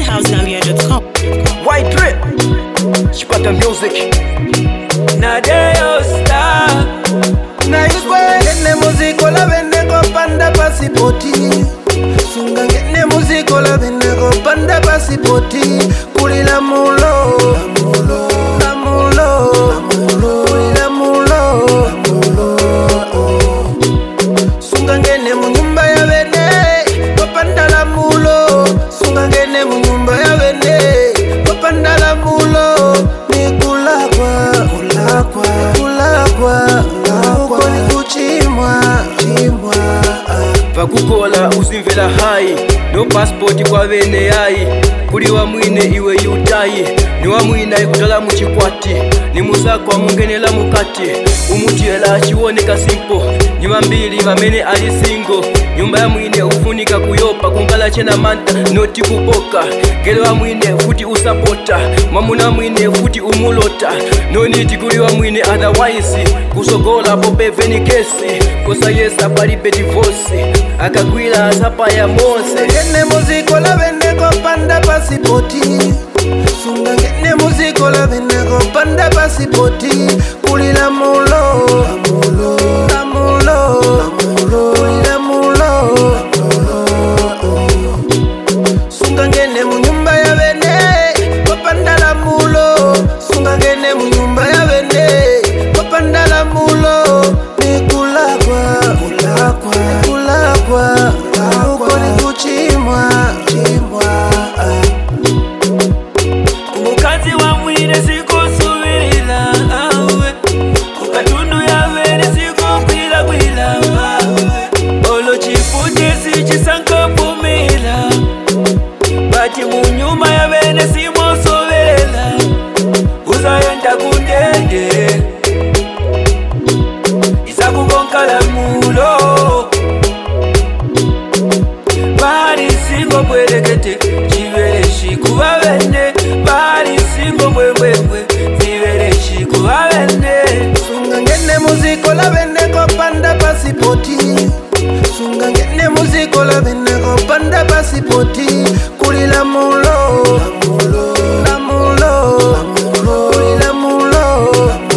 housegambia.com. White drip, Chipata music. Nadeo star. Ngene muziko la vende kopanda pasipoti. Sunga ngene muziko la vende kopanda pasipoti. Kulila mulo, la mulo, kulila mulo. Sunga ngene munyumba ya vende kopanda la mulo. Sunga ngene munyumba ya vende kopanda la mulo. Ni kulakwa, Vakukola uzimvela hai no passport kwa vene yai kuli wa mwine iwe yutayi ni wa mwina ikutala muchikwati ni muzako amungenela mukati umutiela chiwoneka simpo nyuma mbili vamene ali singo nyumba ya mwine ufunika kuyopa kungala chena manta noti kuboka gele wa mwine futi usapota mamuna mwine futi umulota noniti kuli wa mwine otherwise kusogola pope veni kesi kosa yesa palipe divorce akagwila asapa ya mose. Ngene muziko la vende kopanda pasipoti. Sunga ngene muziko la vende kopanda pasipoti. Kulila mulo, la mulo, kulila mulo. Sunga ngene munyumba ya vende kopanda la mulo. Sunga ngene munyumba ya vende kopanda la mulo. Ni kulakwa, ukoni kuchimwa. Umukazi wa mwine sikusubirila awe kukatundu ya vene sikukwila kwila olo chifute sichisanka pumila bati munyuma ya vene simosobelela uzayenda kundende isakukonkala mulo bari singo bwerekete chivereshi kuba bene bari singo bwebwebwe chivereshi kuba bene. Sunga ngene muziko la vende kopanda pasipoti. Sunga ngene muziko la vende kopanda pasipoti. Kulila mulo, la mulo, kulila mulo.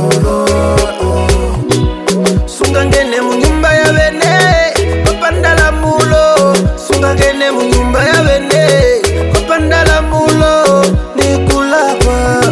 Sunga ngene munyumba ya vende kopanda la mulo. Sunga ngene munyumba ya vende kopanda la mulo. Ni kulakwa,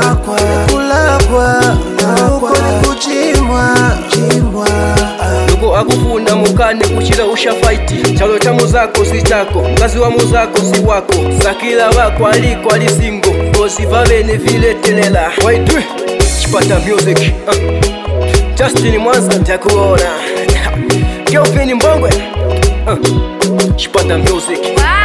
ukoni kuchimwa. Nuko akufuna mukane kuchira usha fight chalo cha muzako si chako mkazi wa muzako si wako sakila wako aliko alisingo kosi vavene vile telela White drip, Chipata music. Justin Mwanza ntakuona Girlfriend Mbongwe Chipata music.